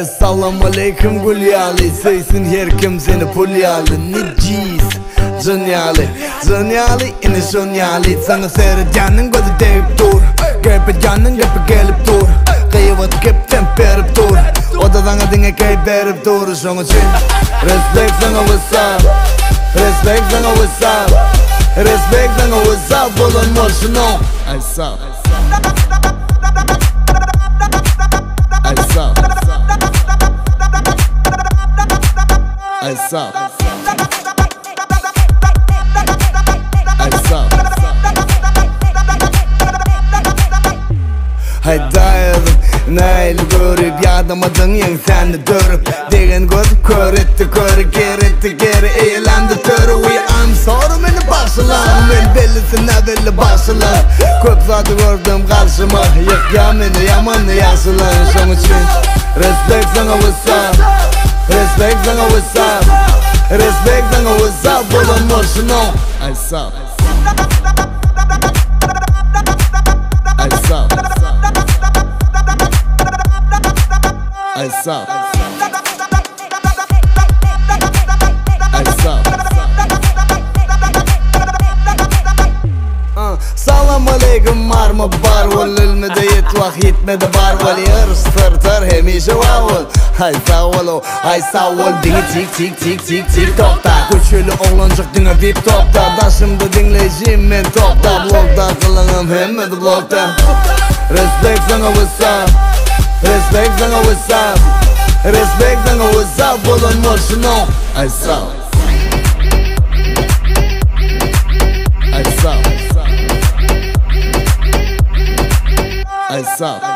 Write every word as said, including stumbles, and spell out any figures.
Assalamu alaikum Gulyali, saysin her kim seni Pulyali. Nicis Zonyali, Zonyali ini Zonyali. Sana seyredyanın gözü deyip dur, Kayıpedyanın gibi gelip dur, Kıyıvat kip temperip dur, O da sana dinge kayıp verip dur. Şonu için respect sana what's up, Respect sana what's up, Respect sana what's up. Olan moşunu I suck, I suck, I suck, I suck. Haydaydım Nail görüp yadamadın yan sen de dörüp Degen göz kör etti körü geri etti geri eğlendi törü We I'm sorry beni başılan Ben bellisine belli başılan Köp zatı gördüm karşıma Yık ya beni yamanı yaşılan Şun için respect sana what's up, Respect sana what's up, Respect sana what's up. Olan moşunu I suck, I suck, I suck, I suck. uh, Salam aleykum marma bar wal ilmede yet vaq yetmedi bar wal yarıştırtır hemişe vavul Hay savulu, hay savul Dini tik tik tik tik tik tokta Köçülü oğlancık dine vip topta Daşımda dinleyeceğim men topta Blogda kılınım hemmedi blogda Respect sana what's up, Respect sana what's up, Respect sana what's up. Olan moşunu I suck, I suck, I suck.